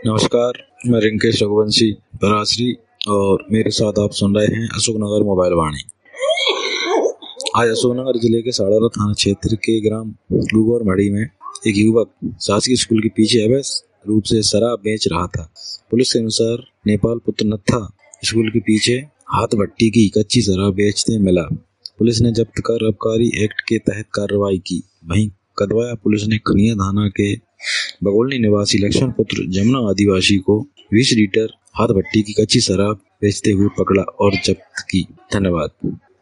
नमस्कार, मैं रिंकेश रघुवंशी पराश्री और मेरे साथ आप सुन रहे हैं अशोकनगर मोबाइल वाणी। आज अशोकनगर जिले के साड़ौरा थाना क्षेत्र के ग्राम लूगौर-मढ़ी में एक युवक शासकीय स्कूल के पीछे अवैध रूप से शराब बेच रहा था। पुलिस के अनुसार नेपाल पुत्र नत्था स्कूल के पीछे हाथ भट्टी की कच्ची शराब बेचते मिला। पुलिस ने जब्त कर आबकारी एक्ट के तहत कार्रवाई की। वहीं कदवाया पुलिस ने खनिया थाना के बगोलनी निवासी लक्ष्मण पुत्र जमुना आदिवासी को 20 लीटर हाथ भट्टी की कच्ची शराब बेचते हुए पकड़ा और जब्त की। धन्यवाद।